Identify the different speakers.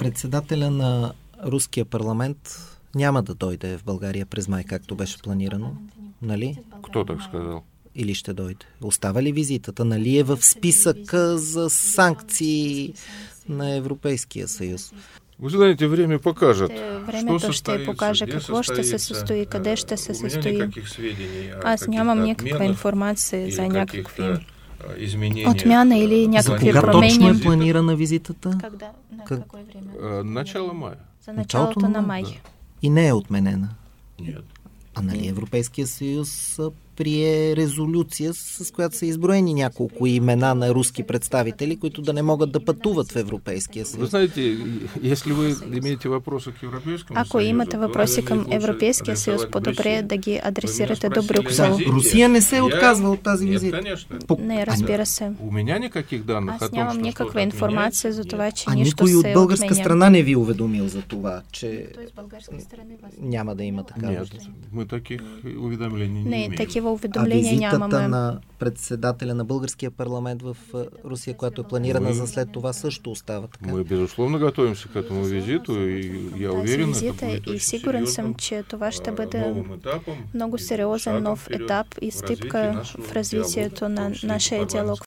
Speaker 1: Председателя на руския парламент няма да дойде в България през май, както беше планирано, нали?
Speaker 2: Кто так сказал?
Speaker 1: Или ще дойде? Остава ли визитата? Нали е в списъка за санкции на Европейския съюз?
Speaker 2: Вы знаете, время покажет.
Speaker 3: Времето ще покаже какво ще се състои, къде ще се състои. Аз нямам никаква информация за някакви отмяна или някакви
Speaker 1: промени. Кога точно е
Speaker 3: промени.
Speaker 1: планирана визитата?
Speaker 3: Когда? На какое време?
Speaker 2: Начало мая.
Speaker 3: За началото на май.
Speaker 2: Да.
Speaker 1: И не е отменена.
Speaker 2: Нет.
Speaker 1: А нали Европейския съюз прие резолюция, с която са изброени няколко имена на руски представители, които да не могат да пътуват в Европейския
Speaker 2: Вы
Speaker 1: съюз.
Speaker 2: знаете, если вы имеете вопросы к Европейскому
Speaker 3: Ако имате
Speaker 2: Союзу,
Speaker 3: въпроси към Европейския съюз, по-добре да ги адресирате до Брюксел.
Speaker 1: Русия не се отказва от тази
Speaker 2: Нет,
Speaker 1: визита.
Speaker 2: конечно.
Speaker 3: Не, разбира се.
Speaker 2: У меня никаких данных о
Speaker 3: Аз
Speaker 2: том,
Speaker 3: нямам
Speaker 2: что
Speaker 3: никаква
Speaker 2: что-то
Speaker 3: информация
Speaker 2: отменяется,
Speaker 3: за това,
Speaker 2: нет.
Speaker 3: че
Speaker 1: А
Speaker 3: нищо
Speaker 1: никой от
Speaker 3: се
Speaker 1: българска
Speaker 3: отменя.
Speaker 1: страна не ви уведомил за това, че няма да има такава.
Speaker 2: Нет, мы таких уведомлений не
Speaker 3: Не,
Speaker 2: имеем.
Speaker 3: такива
Speaker 1: А
Speaker 3: уведомления
Speaker 1: визитата
Speaker 3: нямаме.
Speaker 1: на председателя на българския парламент в Русия, която е планирана за след това, също остава така.
Speaker 2: Мы, безусловно, готовимся к этому визиту, и я
Speaker 3: Тази
Speaker 2: уверен, это
Speaker 3: визита
Speaker 2: будет
Speaker 3: и
Speaker 2: очень
Speaker 3: сигурен съм,
Speaker 2: серьезным,
Speaker 3: че това ще бъде
Speaker 2: новым этапом,
Speaker 3: много сериозен
Speaker 2: шагом
Speaker 3: нов
Speaker 2: вперед
Speaker 3: етап и
Speaker 2: в развитии
Speaker 3: стъпка
Speaker 2: нашего
Speaker 3: в развитието
Speaker 2: диалога, в
Speaker 3: на
Speaker 2: том числе
Speaker 3: нашия диалог,